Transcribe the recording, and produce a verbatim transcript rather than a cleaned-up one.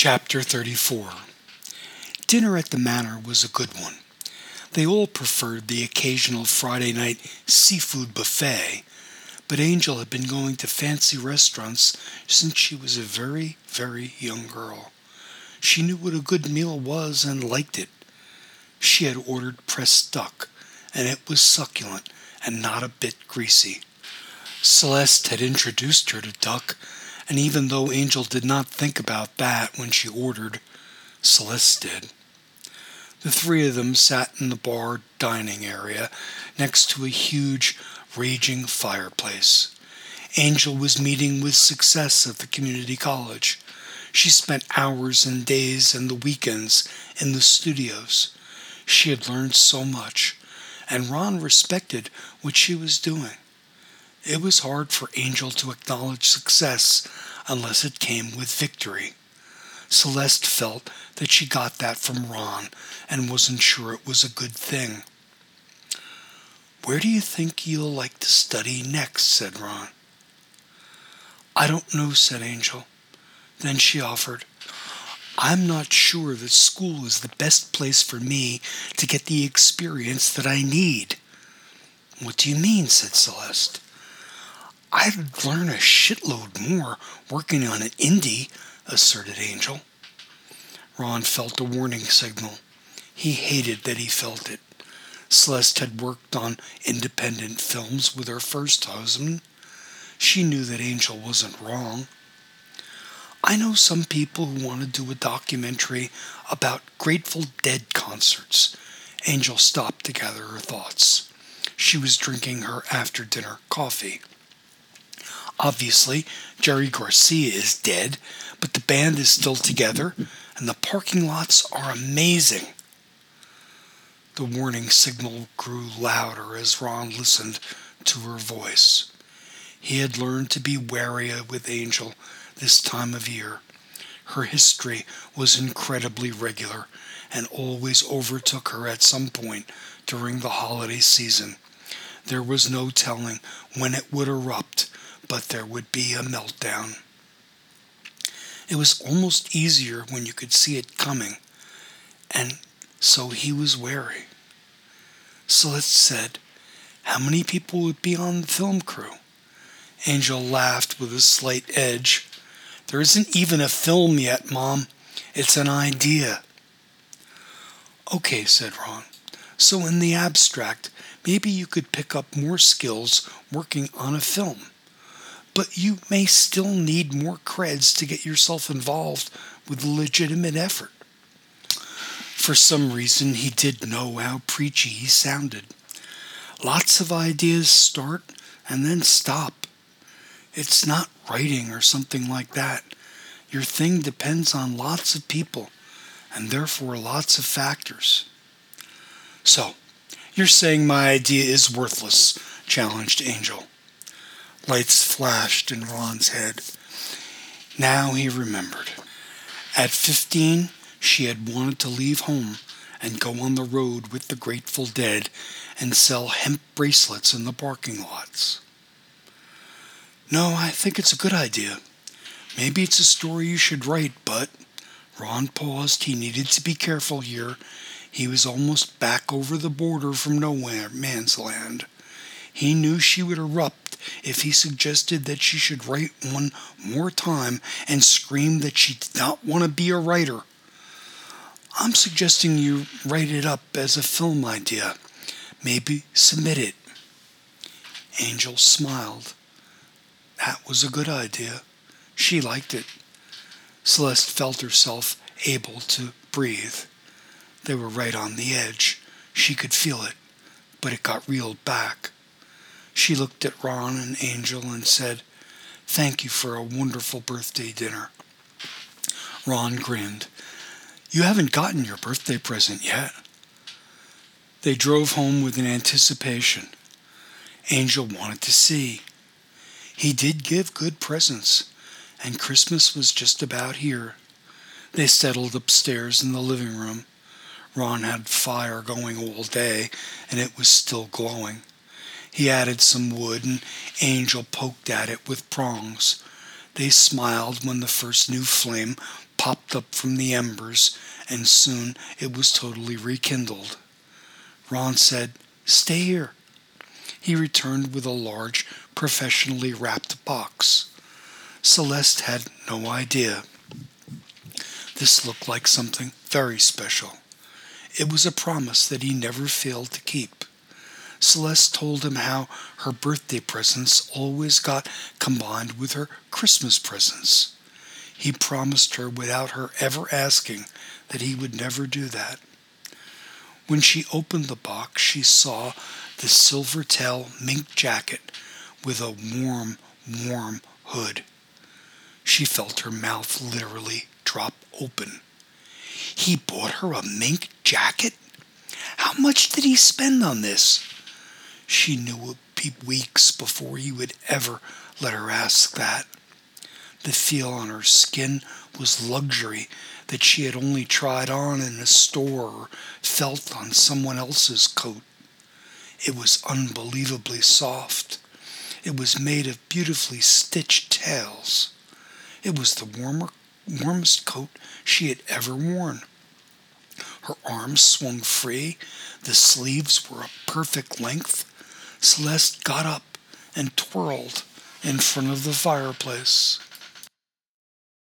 Chapter thirty-four. Dinner at the Manor was a good one. They all preferred the occasional Friday night seafood buffet, but Angel had been going to fancy restaurants since she was a very, very young girl. She knew what a good meal was and liked it. She had ordered pressed duck, and it was succulent and not a bit greasy. Celeste had introduced her to duck, and even though Angel did not think about that when she ordered, Celeste did. The three of them sat in the bar dining area next to a huge, raging fireplace. Angel was meeting with success at the community college. She spent hours and days and the weekends in the studios. She had learned so much, and Ron respected what she was doing. It was hard for Angel to acknowledge success unless it came with victory. Celeste felt that she got that from Ron and wasn't sure it was a good thing. "Where do you think you'll like to study next?" said Ron. "I don't know," said Angel. Then she offered, "I'm not sure that school is the best place for me to get the experience that I need." "What do you mean?" said Celeste. "I'd learn a shitload more working on an indie," asserted Angel. Ron felt a warning signal. He hated that he felt it. Celeste had worked on independent films with her first husband. She knew that Angel wasn't wrong. "I know some people who want to do a documentary about Grateful Dead concerts." Angel stopped to gather her thoughts. She was drinking her after-dinner coffee. "Obviously, Jerry Garcia is dead, but the band is still together, and the parking lots are amazing." The warning signal grew louder as Ron listened to her voice. He had learned to be wary with Angel this time of year. Her history was incredibly regular and always overtook her at some point during the holiday season. There was no telling when it would erupt, but there would be a meltdown. It was almost easier when you could see it coming, and so he was wary. Celeste said, "How many people would be on the film crew?" Angel laughed with a slight edge. "There isn't even a film yet, Mom. It's an idea." "Okay," said Ron. "So in the abstract, maybe you could pick up more skills working on a film. But you may still need more creds to get yourself involved with a legitimate effort." For some reason, he did know how preachy he sounded. "Lots of ideas start and then stop. It's not writing or something like that. Your thing depends on lots of people, and therefore lots of factors." "So, you're saying my idea is worthless?" challenged Angel. Lights flashed in Ron's head. Now he remembered. At fifteen, she had wanted to leave home and go on the road with the Grateful Dead and sell hemp bracelets in the parking lots. "No, I think it's a good idea. Maybe it's a story you should write, but..." Ron paused. He needed to be careful here. He was almost back over the border from nowhere man's land. He knew she would erupt if he suggested that she should write one more time and scream that she did not want to be a writer. "I'm suggesting you write it up as a film idea. Maybe submit it." Angel smiled. That was a good idea. She liked it. Celeste felt herself able to breathe. They were right on the edge. She could feel it, but it got reeled back. She looked at Ron and Angel and said, "Thank you for a wonderful birthday dinner." Ron grinned. "You haven't gotten your birthday present yet." They drove home with an anticipation. Angel wanted to see. He did give good presents, and Christmas was just about here. They settled upstairs in the living room. Ron had fire going all day, and it was still glowing. He added some wood, and Angel poked at it with prongs. They smiled when the first new flame popped up from the embers, and soon it was totally rekindled. Ron said, "Stay here." He returned with a large, professionally wrapped box. Celeste had no idea. This looked like something very special. It was a promise that he never failed to keep. Celeste told him how her birthday presents always got combined with her Christmas presents. He promised her without her ever asking that he would never do that. When she opened the box, she saw the Silvertail mink jacket with a warm, warm hood. She felt her mouth literally drop open. He bought her a mink jacket? How much did he spend on this? She knew it would be weeks before he would ever let her ask that. The feel on her skin was luxury that she had only tried on in a store or felt on someone else's coat. It was unbelievably soft. It was made of beautifully stitched tails. It was the warmer, warmest coat she had ever worn. Her arms swung free. The sleeves were a perfect length. Celeste got up and twirled in front of the fireplace.